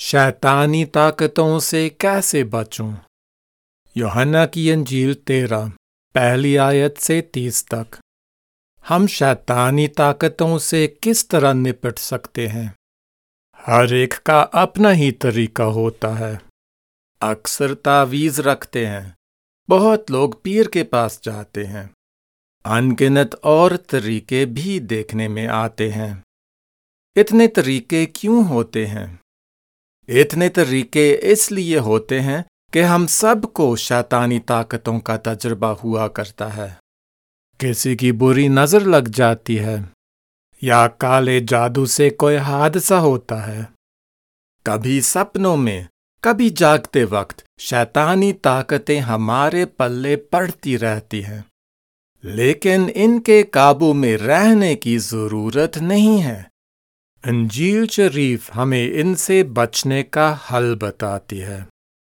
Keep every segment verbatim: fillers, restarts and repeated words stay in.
शैतानी ताकतों से कैसे बचूं? यूहन्ना की अंजील तेरह पहली आयत से तीस तक। हम शैतानी ताकतों से किस तरह निपट सकते हैं? हर एक का अपना ही तरीका होता है। अक्सर तावीज़ रखते हैं, बहुत लोग पीर के पास जाते हैं, अनगिनत और तरीके भी देखने में आते हैं। इतने तरीके क्यों होते हैं? इतने तरीके इसलिए होते हैं कि हम सबको शैतानी ताकतों का तजुर्बा हुआ करता है। किसी की बुरी नज़र लग जाती है या काले जादू से कोई हादसा होता है। कभी सपनों में, कभी जागते वक्त शैतानी ताकतें हमारे पल्ले पड़ती रहती हैं, लेकिन इनके काबू में रहने की ज़रूरत नहीं है। अंजील शरीफ हमें इनसे बचने का हल बताती है।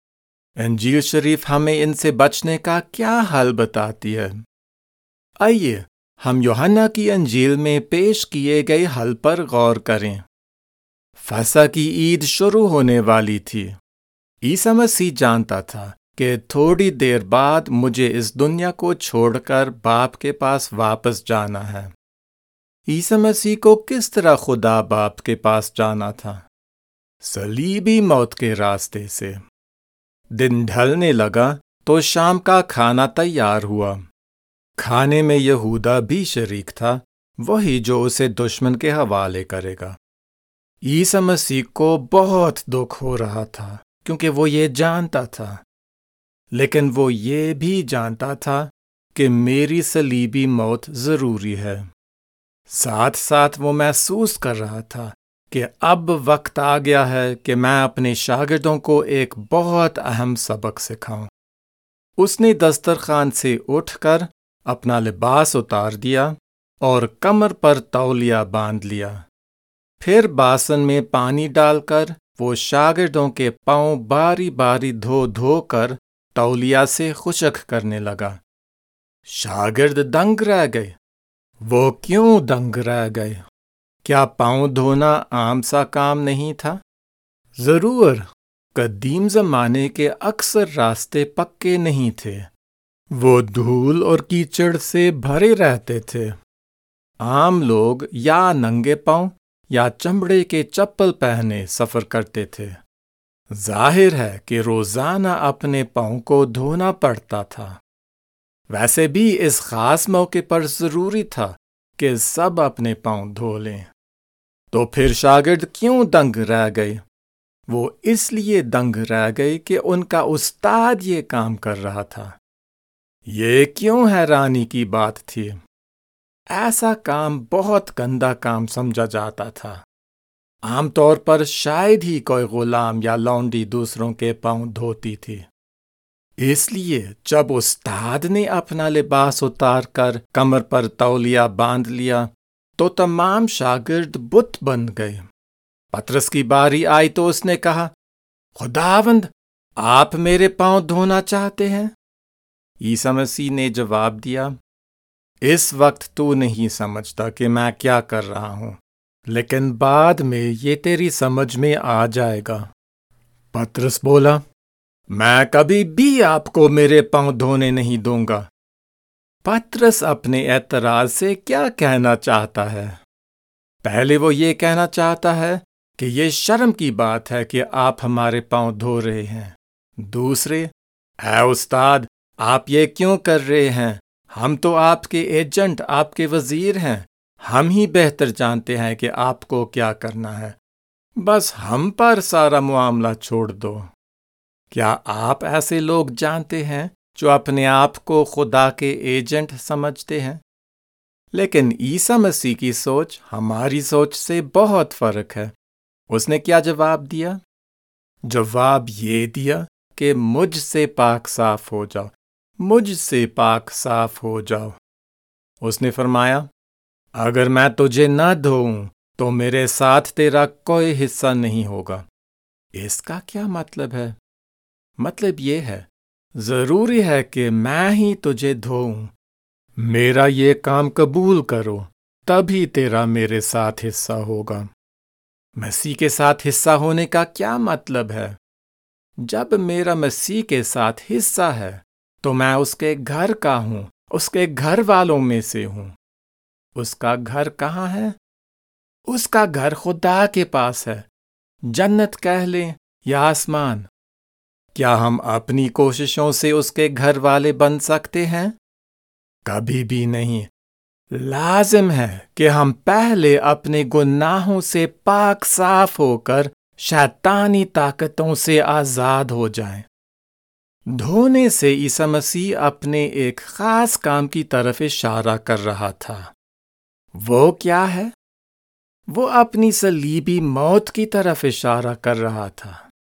अंजील शरीफ हमें इनसे बचने का क्या हल बताती है? आइए हम यूहन्ना की अंजील में पेश किए गए हल पर गौर करें। फसह की ईद शुरू होने वाली थी। ईसा मसीह जानता था कि थोड़ी देर बाद मुझे इस दुनिया को छोड़कर बाप के पास वापस जाना है। ईसा मसीह को किस तरह खुदा बाप के पास जाना था? सलीबी मौत के रास्ते से। दिन ढलने लगा तो शाम का खाना तैयार हुआ। खाने में यहूदा भी शरीक था, वही जो उसे दुश्मन के हवाले करेगा। ईसा मसीह को बहुत दुख हो रहा था क्योंकि वो ये जानता था, लेकिन वो ये भी जानता था कि मेरी सलीबी मौत जरूरी है। साथ साथ वो महसूस कर रहा था कि अब वक्त आ गया है कि मैं अपने शागिर्दों को एक बहुत अहम सबक सिखाऊं। उसने दस्तरखान से उठकर अपना लिबास उतार दिया और कमर पर तौलिया बांध लिया। फिर बासन में पानी डालकर वो शागिर्दों के पांव बारी बारी धो धो कर तौलिया से खुशक करने लगा। शागिर्द दंग रह गए। वो क्यों दंग रह गए? क्या पांव धोना आम सा काम नहीं था? जरूर, कदीम जमाने के अक्सर रास्ते पक्के नहीं थे। वो धूल और कीचड़ से भरे रहते थे। आम लोग या नंगे पांव या चमड़े के चप्पल पहने सफर करते थे। जाहिर है कि रोजाना अपने पांव को धोना पड़ता था। वैसे भी इस खास मौके पर जरूरी था कि सब अपने पांव धो लें। तो फिर शागिर्द क्यों दंग रह गए? वो इसलिए दंग रह गए कि उनका उस्ताद ये काम कर रहा था। ये क्यों हैरानी की बात थी? ऐसा काम बहुत गंदा काम समझा जाता था। आमतौर पर शायद ही कोई गुलाम या लौंडी दूसरों के पांव धोती थी। इसलिए जब उस्ताद ने अपना लिबास उतार कर कमर पर तौलिया बांध लिया तो तमाम शागिर्द बुत बन गए। पतरस की बारी आई तो उसने कहा, खुदावंद, आप मेरे पांव धोना चाहते हैं? ईसा मसीह ने जवाब दिया, इस वक्त तू नहीं समझता कि मैं क्या कर रहा हूं, लेकिन बाद में ये तेरी समझ में आ जाएगा। पतरस बोला, मैं कभी भी आपको मेरे पांव धोने नहीं दूंगा। पतरस अपने एतराज से क्या कहना चाहता है? पहले वो ये कहना चाहता है कि ये शर्म की बात है कि आप हमारे पांव धो रहे हैं। दूसरे, ऐ उस्ताद, आप ये क्यों कर रहे हैं? हम तो आपके एजेंट, आपके वजीर हैं। हम ही बेहतर जानते हैं कि आपको क्या करना है। बस हम पर सारा मामला छोड़ दो। क्या आप ऐसे लोग जानते हैं जो अपने आप को खुदा के एजेंट समझते हैं? लेकिन ईसा मसीह की सोच हमारी सोच से बहुत फर्क है। उसने क्या जवाब दिया? जवाब ये दिया कि मुझसे पाक साफ हो जाओ, मुझसे पाक साफ हो जाओ। उसने फरमाया, अगर मैं तुझे न धोऊं तो मेरे साथ तेरा कोई हिस्सा नहीं होगा। इसका क्या मतलब है? मतलब ये है, जरूरी है कि मैं ही तुझे धोऊं। मेरा ये काम कबूल करो, तभी तेरा मेरे साथ हिस्सा होगा। مسیح کے ساتھ حصہ ہونے کا کیا مطلب ہے؟ جب میرا مسیح کے ساتھ حصہ ہے تو میں اس کے گھر کا ہوں، اس کے گھر والوں میں سے ہوں۔ اس کا گھر کہاں ہے؟ اس کا گھر خدا کے پاس ہے، جنت کہہ لیں یا آسمان۔ کیا ہم اپنی کوششوں سے اس کے گھر والے بن سکتے ہیں؟ کبھی بھی نہیں۔ لازم ہے کہ ہم پہلے اپنے گناہوں سے پاک صاف ہو کر شیطانی طاقتوں سے آزاد ہو جائیں۔ دھونے سے عیسی مسیح اپنے ایک خاص کام کی طرف اشارہ کر رہا تھا۔ وہ کیا ہے؟ وہ اپنی صلیبی موت کی طرف اشارہ کر رہا تھا۔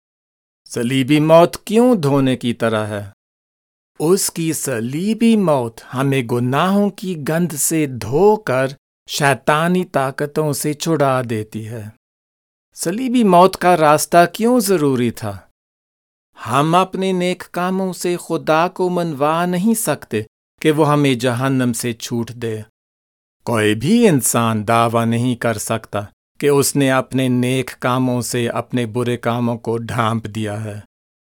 صلیبی موت کیوں دھونے کی طرح ہے؟ اس کی صلیبی موت ہمیں گناہوں کی گند سے دھو کر شیطانی طاقتوں سے چھڑا دیتی ہے۔ صلیبی موت کا راستہ کیوں ضروری تھا؟ ہم اپنے نیک کاموں سے خدا کو منوا نہیں سکتے کہ وہ ہمیں جہنم سے چھوٹ دے۔ کوئی بھی انسان دعویٰ نہیں کر سکتا کہ اس نے اپنے نیک کاموں سے اپنے برے کاموں کو ڈھانپ دیا ہے۔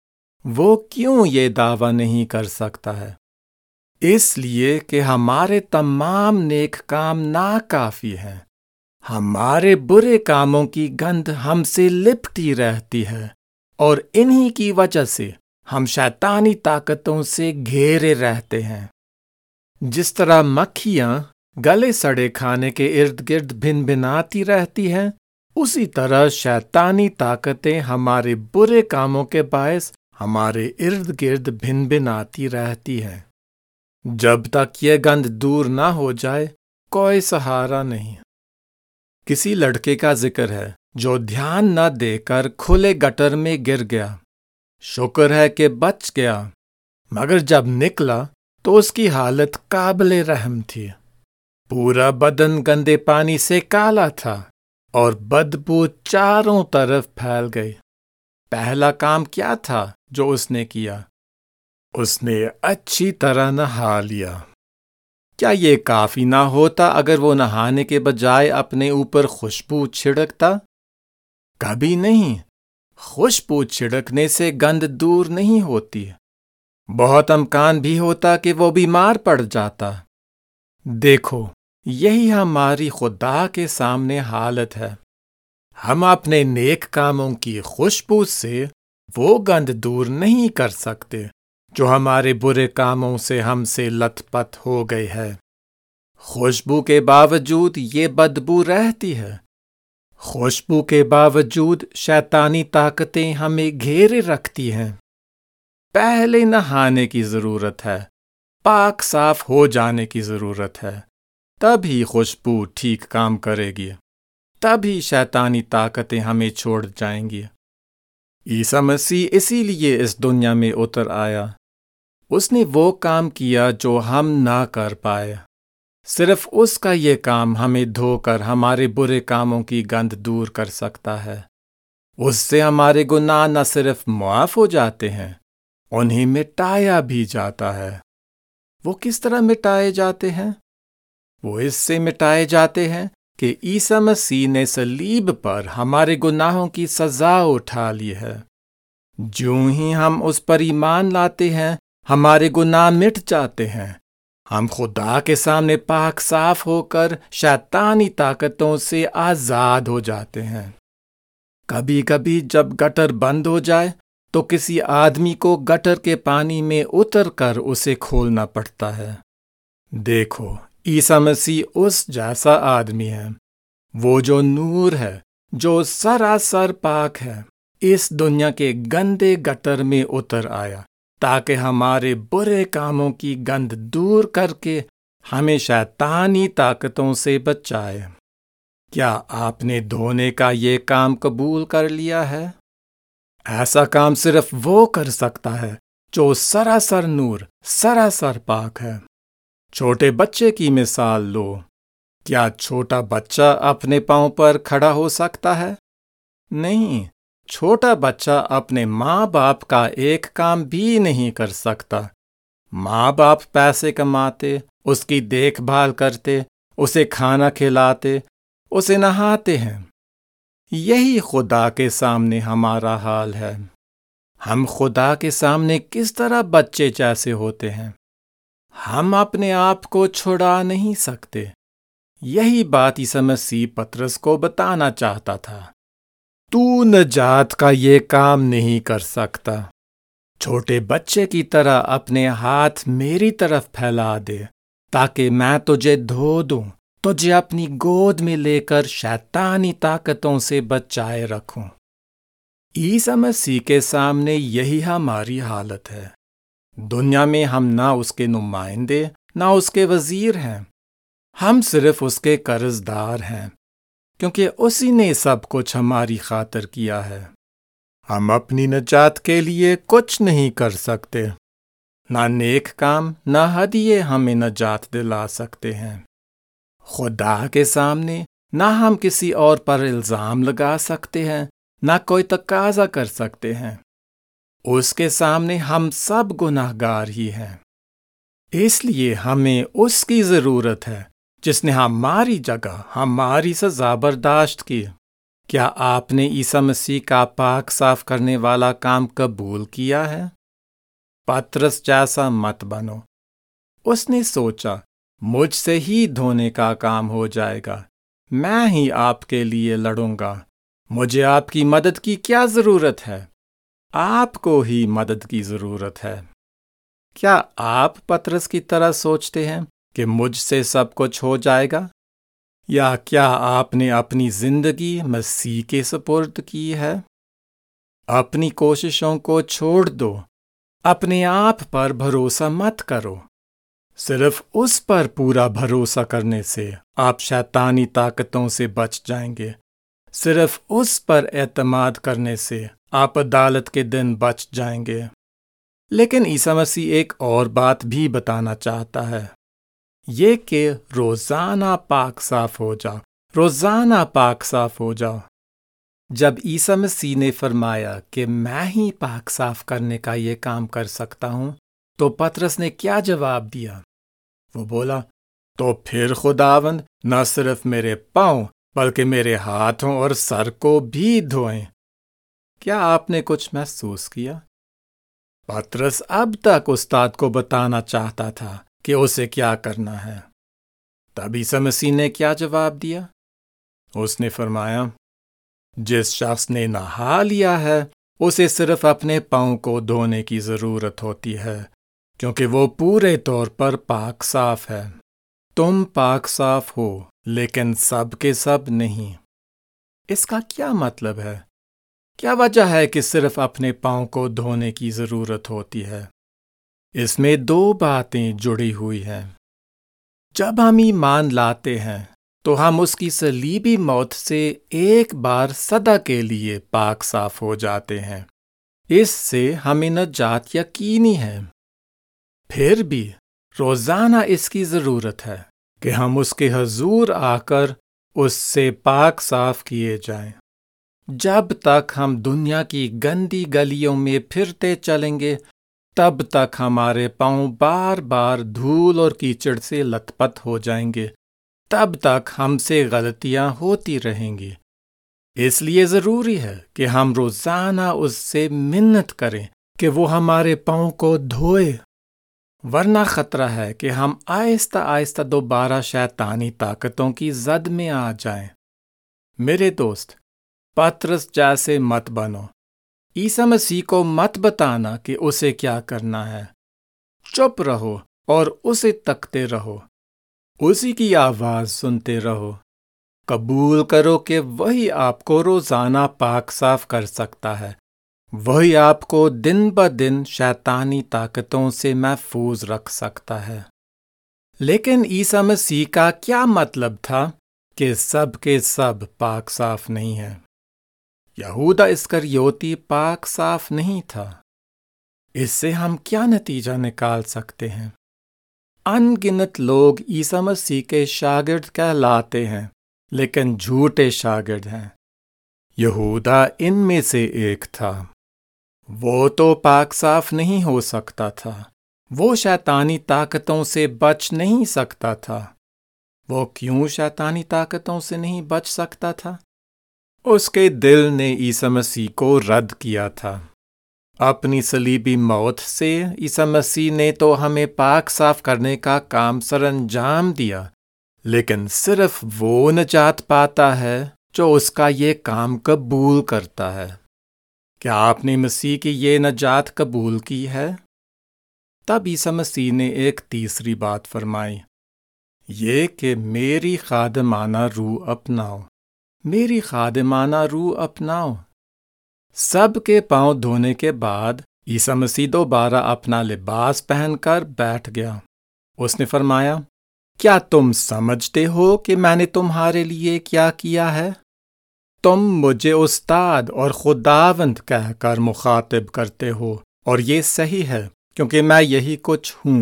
وہ کیوں یہ دعویٰ نہیں کر سکتا ہے؟ اس لیے کہ ہمارے تمام نیک کام ناکافی ہیں۔ ہمارے برے کاموں کی گند ہم سے لپٹی رہتی ہے اور انہی کی وجہ سے ہم شیطانی طاقتوں سے گھیرے رہتے ہیں۔ جس طرح مکھیاں گلے سڑے کھانے کے ارد گرد بھن بھناتی رہتی ہیں، اسی طرح شیطانی طاقتیں ہمارے برے کاموں کے باعث ہمارے ارد گرد بھن بھناتی رہتی ہیں۔ جب تک یہ گند دور نہ ہو جائے کوئی سہارا نہیں۔ کسی لڑکے کا ذکر ہے جو دھیان نہ دے کر کھلے گٹر میں گر گیا۔ شکر ہے کہ بچ گیا، مگر جب نکلا تو اس کی حالت قابل رحم تھی۔ پورا بدن گندے پانی سے کالا تھا اور بدبو چاروں طرف پھیل گئی۔ پہلا کام کیا تھا جو اس نے کیا؟ اس نے اچھی طرح نہا لیا۔ کیا یہ کافی نہ ہوتا اگر وہ نہانے کے بجائے اپنے اوپر خوشبو چھڑکتا؟ کبھی نہیں۔ خوشبو چھڑکنے سے گند دور نہیں ہوتی۔ بہت امکان بھی ہوتا کہ وہ بیمار پڑ جاتا۔ دیکھو، یہی ہماری خدا کے سامنے حالت ہے۔ ہم اپنے نیک کاموں کی خوشبو سے وہ گند دور نہیں کر سکتے جو ہمارے برے کاموں سے ہم سے لت پت ہو گئی ہے۔ خوشبو کے باوجود یہ بدبو رہتی ہے۔ خوشبو کے باوجود شیطانی طاقتیں ہمیں گھیرے رکھتی ہیں۔ پہلے نہانے کی ضرورت ہے، پاک صاف ہو جانے کی ضرورت ہے، تبھی خوشبو ٹھیک کام کرے گی، تبھی شیطانی طاقتیں ہمیں چھوڑ جائیں گی۔ عیسی مسیح اسی لیے اس دنیا میں اتر آیا۔ اس نے وہ کام کیا جو ہم نہ کر پائے۔ صرف اس کا یہ کام ہمیں دھو کر ہمارے برے کاموں کی گند دور کر سکتا ہے۔ اس سے ہمارے گناہ نہ صرف معاف ہو جاتے ہیں، انہیں مٹایا بھی جاتا ہے۔ وہ کس طرح مٹائے جاتے ہیں؟ وہ اس سے مٹائے جاتے ہیں کہ عیسی مسیح نے صلیب پر ہمارے گناہوں کی سزا اٹھا لی ہے۔ جوں ہی ہم اس پر ایمان لاتے ہیں، ہمارے گناہ مٹ جاتے ہیں۔ ہم خدا کے سامنے پاک صاف ہو کر شیطانی طاقتوں سے آزاد ہو جاتے ہیں۔ کبھی کبھی جب گٹر بند ہو جائے تو کسی آدمی کو گٹر کے پانی میں اتر کر اسے کھولنا پڑتا ہے۔ دیکھو، عیسی مسیح اس جیسا آدمی ہے، وہ جو نور ہے، جو سراسر پاک ہے، اس دنیا کے گندے گٹر میں اتر آیا تاکہ ہمارے برے کاموں کی گند دور کر کے ہمیں شیطانی طاقتوں سے بچائے۔ کیا آپ نے دھونے کا یہ کام قبول کر لیا ہے؟ ایسا کام صرف وہ کر سکتا ہے جو سراسر نور، سراسر پاک ہے۔ چھوٹے بچے کی مثال لو۔ کیا چھوٹا بچہ اپنے پاؤں پر کھڑا ہو سکتا ہے؟ نہیں۔ چھوٹا بچہ اپنے ماں باپ کا ایک کام بھی نہیں کر سکتا۔ ماں باپ پیسے کماتے، اس کی دیکھ بھال کرتے، اسے کھانا کھلاتے، اسے نہاتے ہیں۔ یہی خدا کے سامنے ہمارا حال ہے۔ ہم خدا کے سامنے کس طرح بچے جیسے ہوتے ہیں؟ ہم اپنے آپ کو چھڑا نہیں سکتے۔ یہی بات عیسی مسیح پطرس کو بتانا چاہتا تھا۔ تو نجات کا یہ کام نہیں کر سکتا۔ چھوٹے بچے کی طرح اپنے ہاتھ میری طرف پھیلا دے تاکہ میں تجھے دھو دوں، تجھے اپنی گود میں لے کر شیطانی طاقتوں سے بچائے رکھوں۔ عیسی مسیح کے سامنے یہی ہماری حالت ہے۔ دنیا میں ہم نہ اس کے نمائندے نہ اس کے وزیر ہیں، ہم صرف اس کے قرض دار ہیں، کیونکہ اسی نے سب کچھ ہماری خاطر کیا ہے۔ ہم اپنی نجات کے لیے کچھ نہیں کر سکتے۔ نہ نیک کام نہ ہدیے ہمیں نجات دلا سکتے ہیں۔ خدا کے سامنے نہ ہم کسی اور پر الزام لگا سکتے ہیں، نہ کوئی تقاضا کر سکتے ہیں۔ اس کے سامنے ہم سب گناہ گار ہی ہیں۔ اس لیے ہمیں اس کی ضرورت ہے جس نے ہماری جگہ ہماری سزا برداشت کی۔ کیا آپ نے عیسی مسیح کا پاک صاف کرنے والا کام قبول کیا ہے؟ پطرس جیسا مت بنو۔ اس نے سوچا مجھ سے ہی دھونے کا کام ہو جائے گا، میں ہی آپ کے لیے لڑوں گا، مجھے آپ کی مدد کی کیا ضرورت ہے؟ آپ کو ہی مدد کی ضرورت ہے۔ کیا آپ پطرس کی طرح سوچتے ہیں کہ مجھ سے سب کچھ ہو جائے گا؟ یا کیا آپ نے اپنی زندگی مسیح کے سپرد کی ہے؟ اپنی کوششوں کو چھوڑ دو، اپنے آپ پر بھروسہ مت کرو۔ صرف اس پر پورا بھروسہ کرنے سے آپ شیطانی طاقتوں سے بچ جائیں گے۔ صرف اس پر اعتماد کرنے سے آپ عدالت کے دن بچ جائیں گے۔ لیکن عیسی مسیح ایک اور بات بھی بتانا چاہتا ہے، یہ کہ روزانہ پاک صاف ہو جاؤ، روزانہ پاک صاف ہو جاؤ۔ جب عیسی مسیح نے فرمایا کہ میں ہی پاک صاف کرنے کا یہ کام کر سکتا ہوں، تو پطرس نے کیا جواب دیا؟ وہ بولا، تو پھر خداوند نہ صرف میرے پاؤں بلکہ میرے ہاتھوں اور سر کو بھی دھوئیں۔ کیا آپ نے کچھ محسوس کیا؟ پطرس اب تک استاد کو بتانا چاہتا تھا کہ اسے کیا کرنا ہے۔ تب عیسی مسیح نے کیا جواب دیا؟ اس نے فرمایا، جس شخص نے نہا لیا ہے اسے صرف اپنے پاؤں کو دھونے کی ضرورت ہوتی ہے، کیونکہ وہ پورے طور پر پاک صاف ہے۔ تم پاک صاف ہو لیکن سب کے سب نہیں۔ اس کا کیا مطلب ہے؟ کیا وجہ ہے کہ صرف اپنے پاؤں کو دھونے کی ضرورت ہوتی ہے؟ اس میں دو باتیں جڑی ہوئی ہیں۔ جب ہم ایمان لاتے ہیں تو ہم اس کی صلیبی موت سے ایک بار سدا کے لیے پاک صاف ہو جاتے ہیں۔ اس سے ہمیں نجات یقینی ہے۔ پھر بھی روزانہ اس کی ضرورت ہے کہ ہم اس کے حضور آ کر اس سے پاک صاف کیے جائیں۔ جب تک ہم دنیا کی گندی گلیوں میں پھرتے چلیں گے، تب تک ہمارے پاؤں بار بار دھول اور کیچڑ سے لت پت ہو جائیں گے، تب تک ہم سے غلطیاں ہوتی رہیں گی۔ اس لیے ضروری ہے کہ ہم روزانہ اس سے منت کریں کہ وہ ہمارے پاؤں کو دھوئے، ورنہ خطرہ ہے کہ ہم آہستہ آہستہ دوبارہ شیطانی طاقتوں کی زد میں آ جائیں۔ میرے دوست، پطرس جیسے مت بنو۔ عیسی مسیح کو مت بتانا کہ اسے کیا کرنا ہے۔ چپ رہو اور اسے تکتے رہو، اسی کی آواز سنتے رہو۔ قبول کرو کہ وہی آپ کو روزانہ پاک صاف کر سکتا ہے، وہی آپ کو دن بدن شیطانی طاقتوں سے محفوظ رکھ سکتا ہے۔ لیکن عیسی مسیح کا کیا مطلب تھا کہ سب کے سب پاک صاف نہیں ہیں؟ یہودا اسکریوتی پاک صاف نہیں تھا۔ اس سے ہم کیا نتیجہ نکال سکتے ہیں؟ ان گنت لوگ عیسی مسیح کے شاگرد کہلاتے ہیں لیکن جھوٹے شاگرد ہیں۔ یہودا ان میں سے ایک تھا۔ وہ تو پاک صاف نہیں ہو سکتا تھا، وہ شیطانی طاقتوں سے بچ نہیں سکتا تھا۔ وہ کیوں شیطانی طاقتوں سے نہیں بچ سکتا تھا؟ اس کے دل نے عیسی مسیح کو رد کیا تھا۔ اپنی صلیبی موت سے عیسی مسیح نے تو ہمیں پاک صاف کرنے کا کام سر انجام دیا، لیکن صرف وہ نجات پاتا ہے جو اس کا یہ کام قبول کرتا ہے۔ کیا آپ نے مسیح کی یہ نجات قبول کی ہے؟ تب عیسی مسیح نے ایک تیسری بات فرمائی، یہ کہ میری خادمانہ روح اپناؤ، میری خادمانہ روح اپناؤ۔ سب کے پاؤں دھونے کے بعد عیسی مسیح دوبارہ اپنا لباس پہن کر بیٹھ گیا۔ اس نے فرمایا، کیا تم سمجھتے ہو کہ میں نے تمہارے لیے کیا کیا ہے؟ تم مجھے استاد اور خداوند کہہ کر مخاطب کرتے ہو، اور یہ صحیح ہے کیونکہ میں یہی کچھ ہوں۔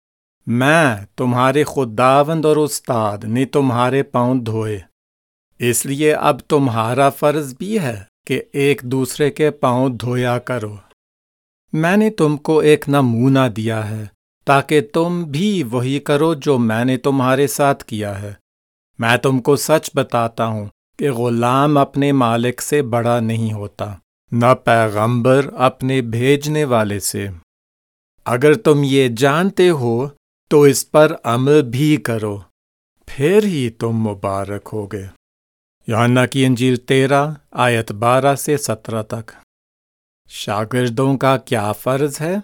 میں تمہارے خداوند اور استاد نے تمہارے پاؤں دھوئے، اس لیے اب تمہارا فرض بھی ہے کہ ایک دوسرے کے پاؤں دھویا کرو۔ میں نے تم کو ایک نمونہ دیا ہے تاکہ تم بھی وہی کرو جو میں نے تمہارے ساتھ کیا ہے۔ میں تم کو سچ بتاتا ہوں کہ غلام اپنے مالک سے بڑا نہیں ہوتا، نہ پیغمبر اپنے بھیجنے والے سے۔ اگر تم یہ جانتے ہو تو اس پر عمل بھی کرو، پھر ہی تم مبارک ہوگے۔ یوحنا کی انجیل تیرہ آیت بارہ سے سترہ تک۔ شاگردوں کا کیا فرض ہے؟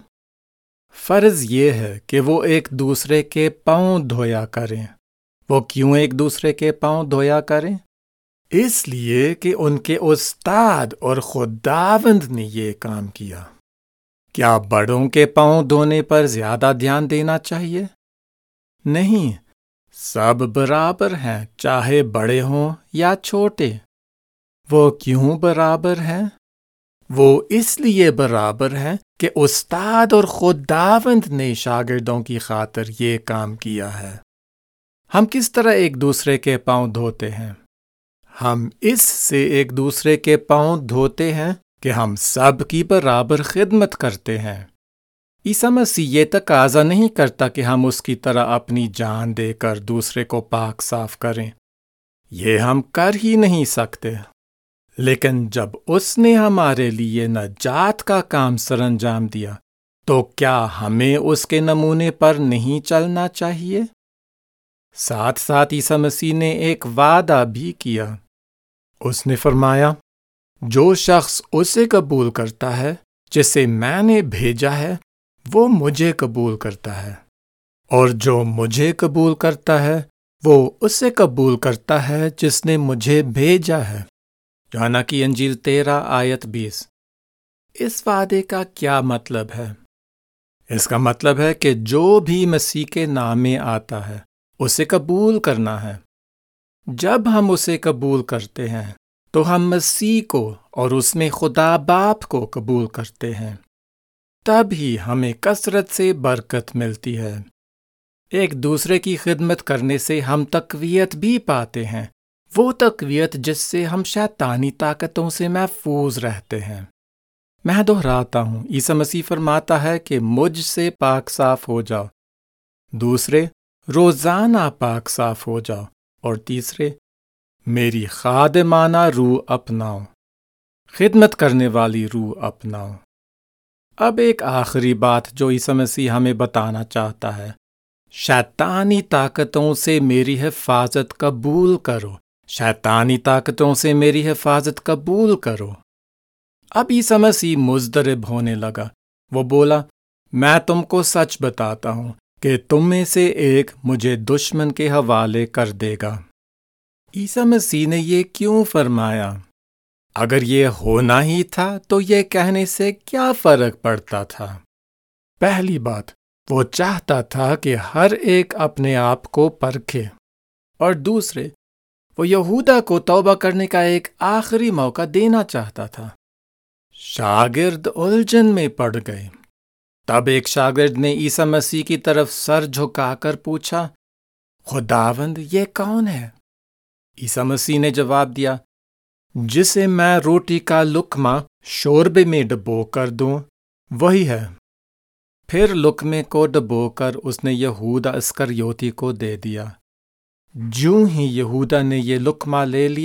فرض یہ ہے کہ وہ ایک دوسرے کے پاؤں دھویا کریں۔ وہ کیوں ایک دوسرے کے پاؤں دھویا کریں؟ اس لیے کہ ان کے استاد اور خداوند نے یہ کام کیا۔ کیا بڑوں کے پاؤں دھونے پر زیادہ دھیان دینا چاہیے؟ نہیں، سب برابر ہیں، چاہے بڑے ہوں یا چھوٹے۔ وہ کیوں برابر ہیں؟ وہ اس لیے برابر ہیں کہ استاد اور خداوند نے شاگردوں کی خاطر یہ کام کیا ہے۔ ہم کس طرح ایک دوسرے کے پاؤں دھوتے ہیں؟ ہم اس سے ایک دوسرے کے پاؤں دھوتے ہیں کہ ہم سب کی برابر خدمت کرتے ہیں۔ عیسی مسیح یہ تقاضا نہیں کرتا کہ ہم اس کی طرح اپنی جان دے کر دوسرے کو پاک صاف کریں، یہ ہم کر ہی نہیں سکتے۔ لیکن جب اس نے ہمارے لیے نجات کا کام سر انجام دیا تو کیا ہمیں اس کے نمونے پر نہیں چلنا چاہیے؟ ساتھ ساتھ عیسی مسیح نے ایک وعدہ بھی کیا۔ اس نے فرمایا، جو شخص اسے قبول کرتا ہے جسے میں نے بھیجا ہے وہ مجھے قبول کرتا ہے، اور جو مجھے قبول کرتا ہے وہ اسے قبول کرتا ہے جس نے مجھے بھیجا ہے۔ یوحنا کی انجیل تیرہ آیت بیس۔ اس وعدے کا کیا مطلب ہے؟ اس کا مطلب ہے کہ جو بھی مسیح کے نام میں آتا ہے اسے قبول کرنا ہے۔ جب ہم اسے قبول کرتے ہیں تو ہم مسیح کو اور اس میں خدا باپ کو قبول کرتے ہیں، تب ہی ہمیں کثرت سے برکت ملتی ہے۔ ایک دوسرے کی خدمت کرنے سے ہم تقویت بھی پاتے ہیں، وہ تقویت جس سے ہم شیطانی طاقتوں سے محفوظ رہتے ہیں۔ میں دہراتا ہوں، عیسی مسیح فرماتا ہے کہ مجھ سے پاک صاف ہو جاؤ، دوسرے روزانہ پاک صاف ہو جاؤ، اور تیسرے میری خادمانہ روح اپناؤ، خدمت کرنے والی روح اپناؤ۔ اب ایک آخری بات جو عیسی مسیح ہمیں بتانا چاہتا ہے، شیطانی طاقتوں سے میری حفاظت قبول کرو، شیطانی طاقتوں سے میری حفاظت قبول کرو۔ اب عیسی مسیح مضطرب ہونے لگا۔ وہ بولا، میں تم کو سچ بتاتا ہوں کہ تم میں سے ایک مجھے دشمن کے حوالے کر دے گا۔ عیسی مسیح نے یہ کیوں فرمایا؟ اگر یہ ہونا ہی تھا تو یہ کہنے سے کیا فرق پڑتا تھا؟ پہلی بات، وہ چاہتا تھا کہ ہر ایک اپنے آپ کو پرکھے، اور دوسرے وہ یہودا کو توبہ کرنے کا ایک آخری موقع دینا چاہتا تھا۔ شاگرد الجھن میں پڑ گئے۔ تب ایک شاگرد نے عیسی مسیح کی طرف سر جھکا کر پوچھا، خداوند یہ کون ہے؟ عیسی مسیح نے جواب دیا، جسے میں روٹی کا لقمہ شوربے میں ڈبو کر دوں وہی ہے۔ پھر لقمے کو ڈبو کر اس نے یہودا اسکریوتی کو دے دیا۔ جوں ہی یہودا نے یہ لقمہ لے لیا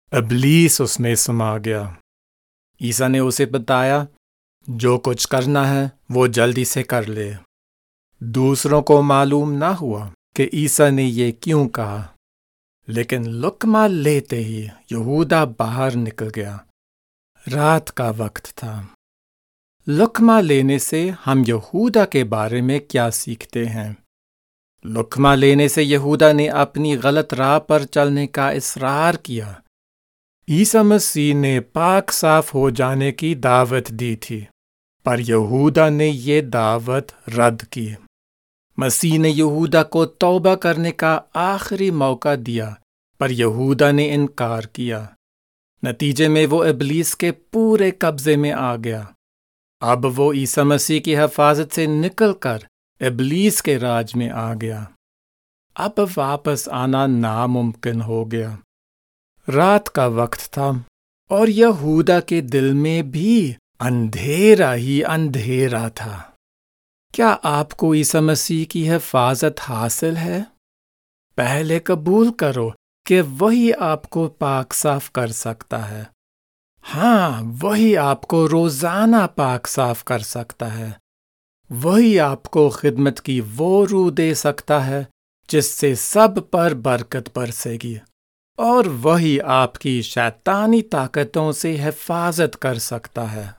ابلیس اس میں سما گیا۔ عیسیٰ نے اسے بتایا، جو کچھ کرنا ہے وہ جلدی سے کر لے۔ دوسروں کو معلوم نہ ہوا کہ عیسیٰ نے یہ کیوں کہا، لیکن لقمہ لیتے ہی یہودا باہر نکل گیا۔ رات کا وقت تھا۔ لقمہ لینے سے ہم یہودا کے بارے میں کیا سیکھتے ہیں؟ لقمہ لینے سے یہودا نے اپنی غلط راہ پر چلنے کا اصرار کیا۔ عیسیٰ مسیح نے پاک صاف ہو جانے کی دعوت دی تھی، پر یہودا نے یہ دعوت رد کی۔ مسیح نے یہودا کو توبہ کرنے کا آخری موقع دیا، پر یہودا نے انکار کیا۔ نتیجے میں وہ ابلیس کے پورے قبضے میں آ گیا۔ اب وہ عیسیٰ مسیح کی حفاظت سے نکل کر ابلیس کے راج میں آ گیا۔ اب واپس آنا ناممکن ہو گیا۔ رات کا وقت تھا اور یہودا کے دل میں بھی اندھیرا ہی اندھیرا تھا۔ کیا آپ کو عیسیٰ مسیح کی حفاظت حاصل ہے؟ پہلے قبول کرو کہ وہی آپ کو پاک صاف کر سکتا ہے۔ ہاں، وہی آپ کو روزانہ پاک صاف کر سکتا ہے۔ وہی آپ کو خدمت کی وہ روح دے سکتا ہے جس سے سب پر برکت برسے گی، اور وہی آپ کی شیطانی طاقتوں سے حفاظت کر سکتا ہے۔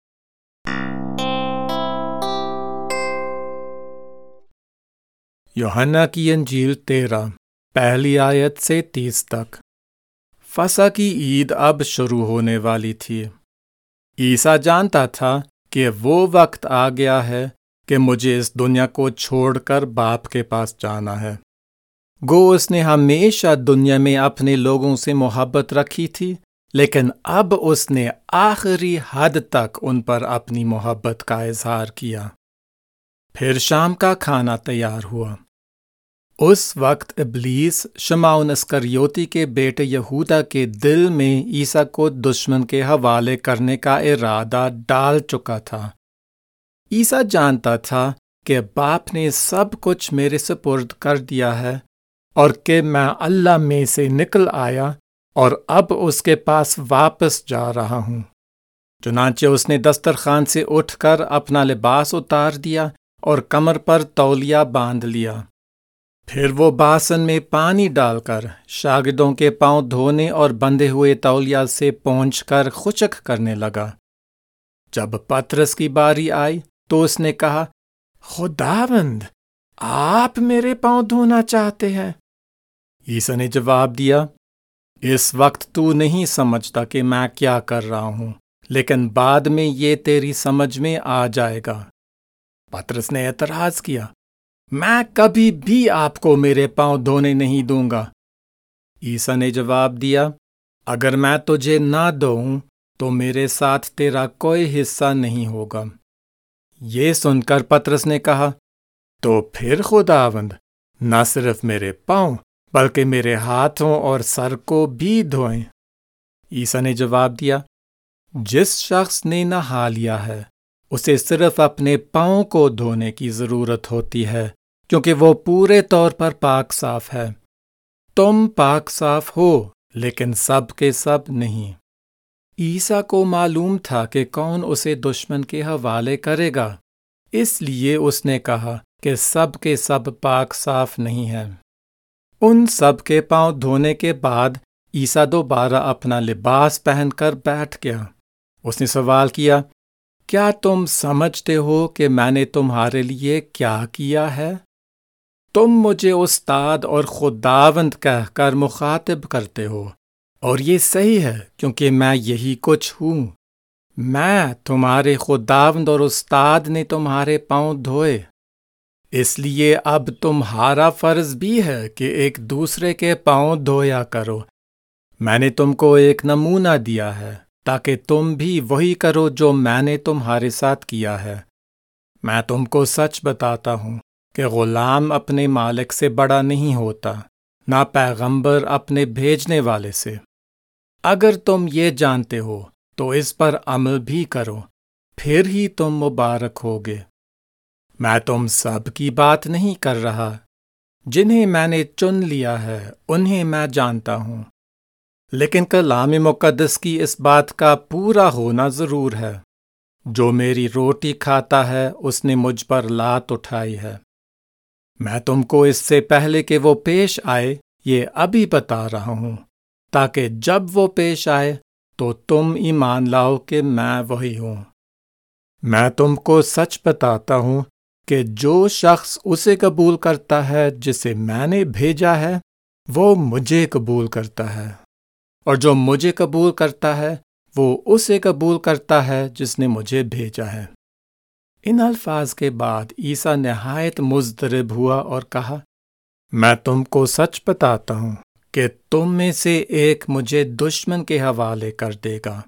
یوحنا کی انجیل تیرہ، پہلی آیت سے تیس تک۔ فسح کی عید اب شروع ہونے والی تھی۔ عیسیٰ جانتا تھا کہ وہ وقت آ گیا ہے کہ مجھے اس دنیا کو چھوڑ کر باپ کے پاس جانا ہے۔ گو اس نے ہمیشہ دنیا میں اپنے لوگوں سے محبت رکھی تھی، لیکن اب اس نے آخری حد تک ان پر اپنی محبت کا اظہار کیا۔ پھر شام کا کھانا تیار ہوا۔ اس وقت ابلیس شمعون اسکریوتی کے بیٹے یہودا کے دل میں عیسیٰ کو دشمن کے حوالے کرنے کا ارادہ ڈال چکا تھا۔ عیسیٰ جانتا تھا کہ باپ نے سب کچھ میرے سپرد کر دیا ہے، اور کہ میں اللہ میں سے نکل آیا اور اب اس کے پاس واپس جا رہا ہوں۔ چنانچہ اس نے دسترخوان سے اٹھ کر اپنا لباس اتار دیا اور کمر پر تولیہ باندھ لیا۔ پھر وہ باسن میں پانی ڈال کر شاگردوں کے پاؤں دھونے اور بندھے ہوئے تولیہ سے پونچھ کر خشک کرنے لگا۔ جب پطرس کی باری آئی تو اس نے کہا، خداوند، آپ میرے پاؤں دھونا چاہتے ہیں؟ عیسیٰ نے جواب دیا، اس وقت تو نہیں سمجھتا کہ میں کیا کر رہا ہوں، لیکن بعد میں یہ تیری سمجھ میں آ جائے گا۔ پطرس نے اعتراض کیا، میں کبھی بھی آپ کو میرے پاؤں دھونے نہیں دوں گا۔ عیسیٰ نے جواب دیا، اگر میں تجھے نہ دھوؤں تو میرے ساتھ تیرا کوئی حصہ نہیں ہوگا۔ یہ سن کر پطرس نے کہا، تو پھر خداوند، نہ صرف میرے پاؤں بلکہ میرے ہاتھوں اور سر کو بھی دھوئیں۔ عیسیٰ نے جواب دیا، جس شخص نے نہا لیا ہے اسے صرف اپنے پاؤں کو دھونے کی ضرورت ہوتی ہے، کیونکہ وہ پورے طور پر پاک صاف ہے۔ تم پاک صاف ہو، لیکن سب کے سب نہیں۔ عیسیٰ کو معلوم تھا کہ کون اسے دشمن کے حوالے کرے گا، اس لیے اس نے کہا کہ سب کے سب پاک صاف نہیں ہیں۔ ان سب کے پاؤں دھونے کے بعد عیسیٰ دوبارہ اپنا لباس پہن کر بیٹھ گیا۔ اس نے سوال کیا، کیا تم سمجھتے ہو کہ میں نے تمہارے لیے کیا کیا ہے؟ تم مجھے استاد اور خداوند کہہ کر مخاطب کرتے ہو، اور یہ صحیح ہے کیونکہ میں یہی کچھ ہوں۔ میں تمہارے خداوند اور استاد نے تمہارے پاؤں دھوئے، اس لیے اب تمہارا فرض بھی ہے کہ ایک دوسرے کے پاؤں دھویا کرو۔ میں نے تم کو ایک نمونہ دیا ہے تاکہ تم بھی وہی کرو جو میں نے تمہارے ساتھ کیا ہے۔ میں تم کو سچ بتاتا ہوں کہ غلام اپنے مالک سے بڑا نہیں ہوتا، نہ پیغمبر اپنے بھیجنے والے سے۔ اگر تم یہ جانتے ہو تو اس پر عمل بھی کرو، پھر ہی تم مبارک ہوگے۔ میں تم سب کی بات نہیں کر رہا، جنہیں میں نے چن لیا ہے انہیں میں جانتا ہوں۔ لیکن کلام مقدس کی اس بات کا پورا ہونا ضرور ہے۔ جو میری روٹی کھاتا ہے اس نے مجھ پر لات اٹھائی ہے۔ میں تم کو اس سے پہلے کہ وہ پیش آئے یہ ابھی بتا رہا ہوں، تاکہ جب وہ پیش آئے تو تم ایمان لاؤ کہ میں وہی ہوں۔ میں تم کو سچ بتاتا ہوں کہ جو شخص اسے قبول کرتا ہے جسے میں نے بھیجا ہے وہ مجھے قبول کرتا ہے، اور جو مجھے قبول کرتا ہے وہ اسے قبول کرتا ہے جس نے مجھے بھیجا ہے۔ ان الفاظ کے بعد عیسیٰ نہایت مضطرب ہوا اور کہا، میں تم کو سچ بتاتا ہوں کہ تم میں سے ایک مجھے دشمن کے حوالے کر دے گا۔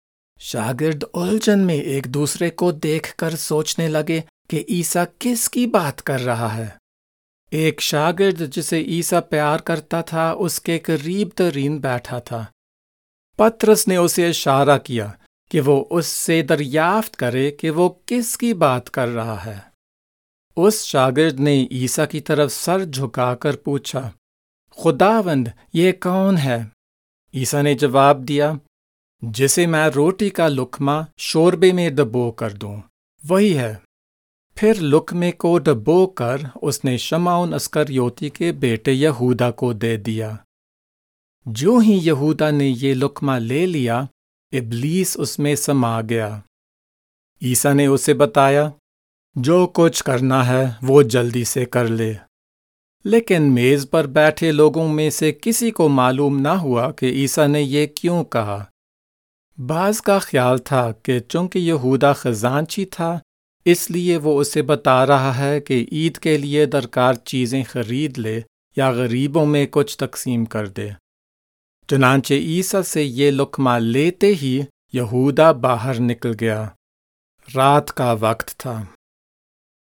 شاگرد الجھن میں ایک دوسرے کو دیکھ کر سوچنے لگے کہ عیسیٰ کس کی بات کر رہا ہے۔ ایک شاگرد جسے عیسیٰ پیار کرتا تھا اس کے قریب ترین بیٹھا تھا۔ پطرس نے اسے اشارہ کیا کہ وہ اس سے دریافت کرے کہ وہ کس کی بات کر رہا ہے۔ اس شاگرد نے عیسیٰ کی طرف سر جھکا کر پوچھا، خداوند یہ کون ہے؟ عیسیٰ نے جواب دیا، جسے میں روٹی کا لقمہ شوربے میں ڈبو کر دوں وہی ہے۔ پھر لقمے کو ڈبو کر اس نے شمعون اسکریوتی کے بیٹے یہودا کو دے دیا۔ جو ہی یہودا نے یہ لقمہ لے لیا، ابلیس اس میں سما گیا۔ عیسیٰ نے اسے بتایا، جو کچھ کرنا ہے وہ جلدی سے کر لے۔ لیکن میز پر بیٹھے لوگوں میں سے کسی کو معلوم نہ ہوا کہ عیسیٰ نے یہ کیوں کہا۔ بعض کا خیال تھا کہ چونکہ یہودا خزانچی تھا اس لیے وہ اسے بتا رہا ہے کہ عید کے لیے درکار چیزیں خرید لے یا غریبوں میں کچھ تقسیم کر دے۔ چنانچہ عیسیٰ سے یہ لقمہ لیتے ہی یہودا باہر نکل گیا۔ رات کا وقت تھا۔